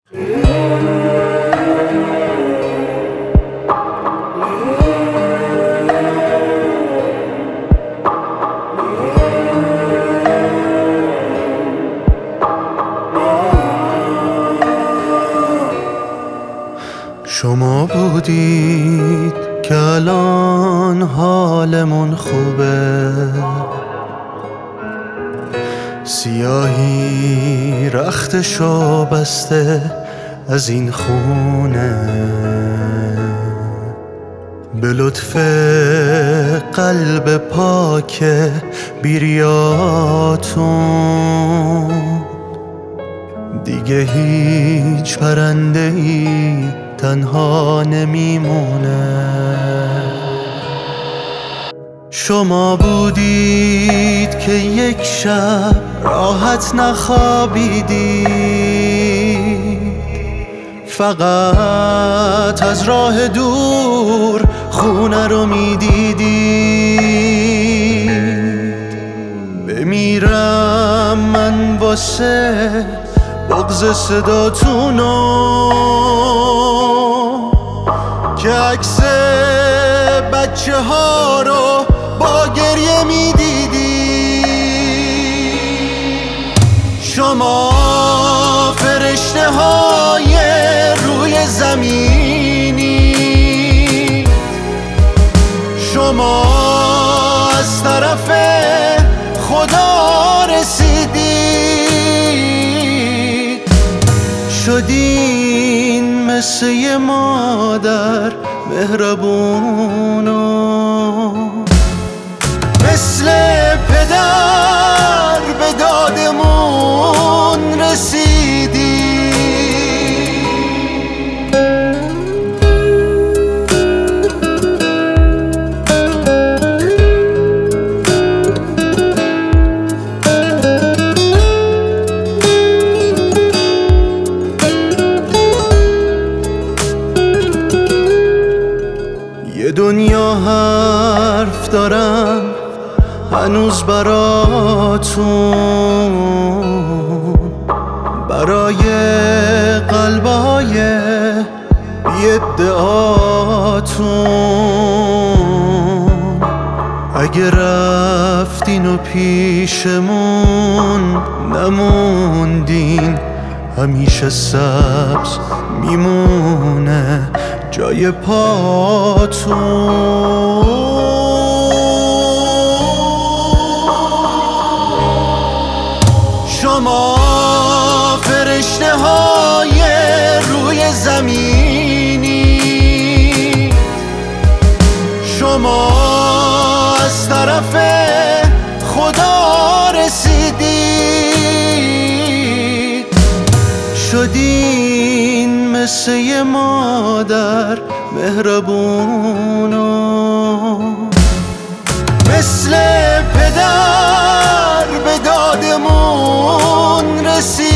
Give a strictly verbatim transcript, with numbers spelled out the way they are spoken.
شما بودید که الان حالمون خوبه، سیاهی رختشو بسته از این خونه، به لطف قلب پاک بیریاتون دیگه هیچ پرنده‌ای تنها نمیمونه. شما بودید که یک شب راحت نخوابیدید، فقط از راه دور خونه رو میدیدید. بمیرم من واسه بغض صداتونو که عکس بچه ها رو با گریه میدیدی. شما فرشته های روی زمینی، شما از طرف خدا رسیدی، شدین مثل یه مادر مهربونو، مثل پدر به دادمون رسیدی. یه دنیا حرف دارم هنوز براتون، برای قلبای بی ادعاتون. اگه رفتین و پیشمون نموندین، همیشه سبز میمونه جای پاتون. شما فرشته های روی زمینی، شما از طرف خدا رسیدید، شدین مثل یه مادر مهربونو، مثل پدر به دادمون رسید.